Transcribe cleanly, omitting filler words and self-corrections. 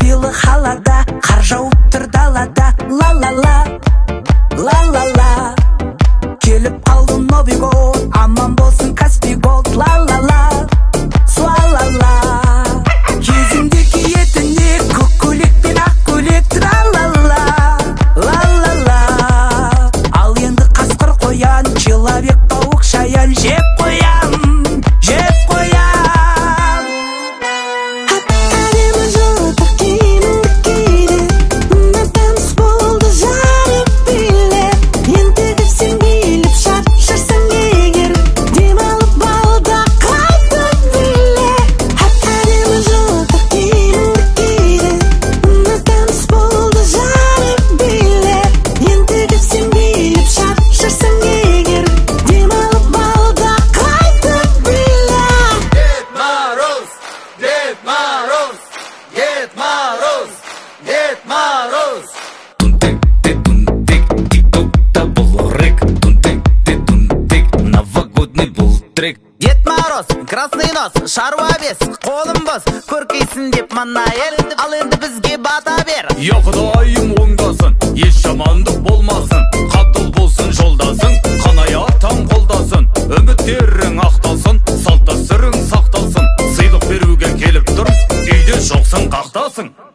ойлы халада, қар жауып тұр далада. Ла-ла-ла, ла-ла-ла. Келіп қалды Новый год, аман болсын Каспий голд. Ла-ла-ла, суа-ла-ла. Кезіңде киетіне көк көйлек пен ақ көйлек. Тра-ла-ла, ла-ла-ла. Ал енді қасқыр қоян, человек пауық шаян. Жеп қоям, жеп қоям. Әдемі жылтыр киіміңді киді, мына таныс болды жарып биле. Ентігіп сен биліп шаршарсың егер, демалып балда қайтып биле. Әдемі жылтыр киіміңді киді, мына таныс болды жарып биле. Ентігіп сен биліп шаршарсың егер, демалып балда қайтып биле. Дед Мороз, Дед Мороз, Дед Мороз, Дед Мороз. Тунтик, тик-ток-то был рэк. Тунтик, новогодний был трек. Дед Мороз, красный нос, шаруа бес, қолым бос, көркейсін деп мана ел, ал енді бізге бата бер. Я құдайым оңдасын, еш жамандық болмасын, қатыл болсын жолдасың, қанaya таң қолдасын, үміттерің ақталсын, салт дәстүрің сақталсын, сыйлық беруге келіп тұр, үйде жоқсың қақтасың.